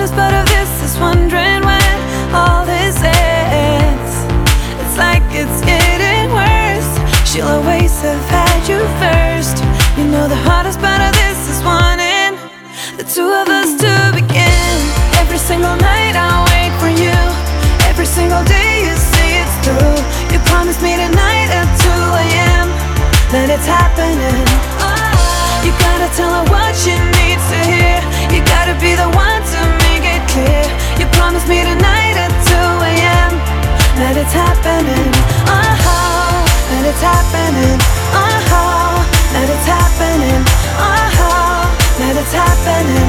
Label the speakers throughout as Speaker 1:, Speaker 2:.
Speaker 1: hottest part of this is wondering when all this ends. It's like it's getting worse. She'll always have had you first. You know the hardest part of this is wanting the two of us to begin. Every single night I wait for you. Every single day you say it's through. You promised me tonight at 2 a.m. that it's happening. You gotta tell her what she needs to hear. You gotta be the one to make it clear. You promised me tonight at 2 a.m. that it's happening. That it's happening. That it's happening. That it's happening.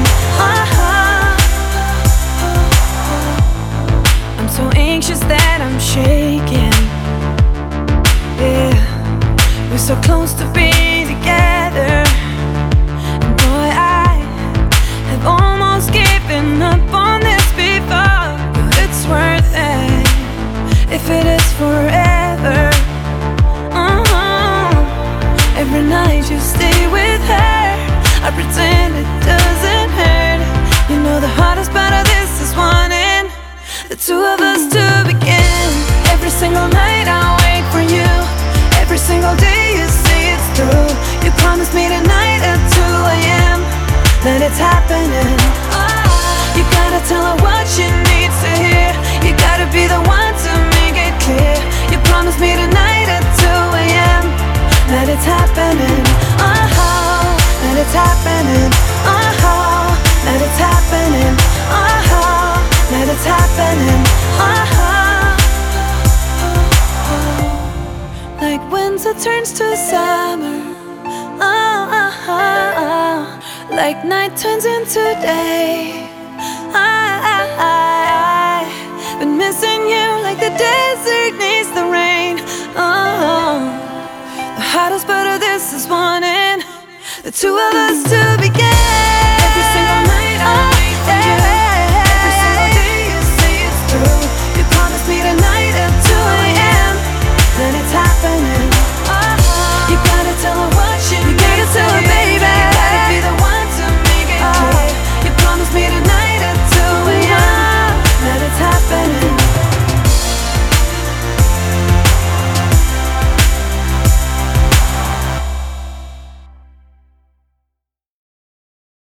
Speaker 1: I'm so anxious that I'm shaking. Yeah, we're so close to being together. And boy, I have almost given up on this before, but it's worth it if it is forever. Every night you stay with her, I pretend it doesn't hurt. You know the hardest part of this is wanting the two of us to begin. Every single night I wait for you. Every single day you say it's through. You promised me tonight at 2 a.m. that it's happening. You gotta tell her what she needs to hear. You gotta be the one to make it clear. You promised me tonight at 2 a.m. that it's happening. That it's happening. That it's happening. That it's happening. Like winter turns to summer. Like night turns into day. I've been missing you like the desert needs the rain. The hottest part of this is wanting the two of us to begin.